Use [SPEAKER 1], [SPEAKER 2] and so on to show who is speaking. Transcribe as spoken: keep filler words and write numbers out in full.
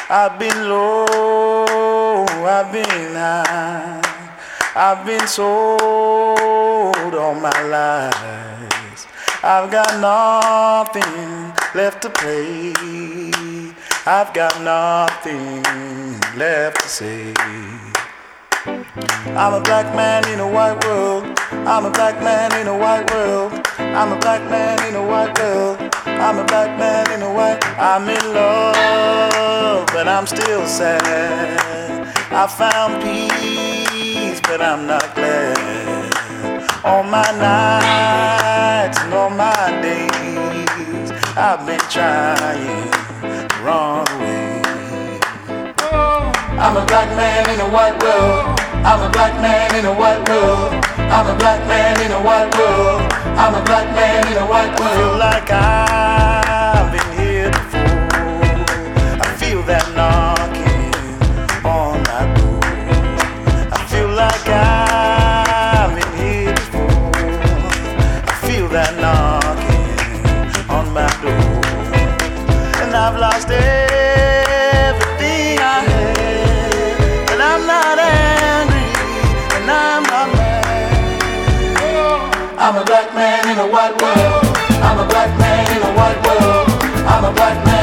[SPEAKER 1] I've been low, I've been high, I've been sold all my life. I've got nothing left to play, I've got nothing left to say. I'm a black man in a white world, I'm a black man in a white world, I'm a black man in a white world, I'm a black man in a white. I'm in love, but I'm still sad. I found peace, but I'm not glad. All my nights and all my days, I've been trying the wrong way. I'm a black man in a white world, I'm a black man in a white world, I'm a black man in a white world, I'm a black man in a white world. I feel like I've been here before, I feel that knocking on my door. I feel like I've been here before, I feel that knocking on my door. And I've lost everything I had, and I'm not angry, and I'm not mad. I'm a black man in a white world, I'm a black man in a white world, I'm a black man.